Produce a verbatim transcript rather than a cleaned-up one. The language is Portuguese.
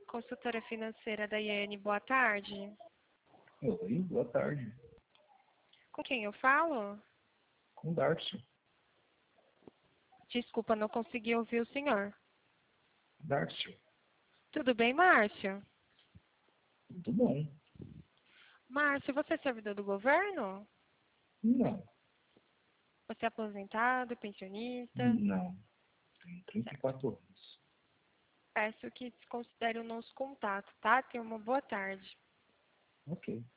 Consultora financeira da Iane, boa tarde. Oi, boa tarde. Com quem eu falo? Com Darcio. Desculpa, não consegui ouvir o senhor. Darcio, Tudo bem, Márcio? tudo bom? Márcio, você é servidor do governo? Não, Você é aposentado, pensionista? não. Tenho trinta e quatro anos. Peço que desconsidere o nosso contato, tá? Tenha uma boa tarde. Ok.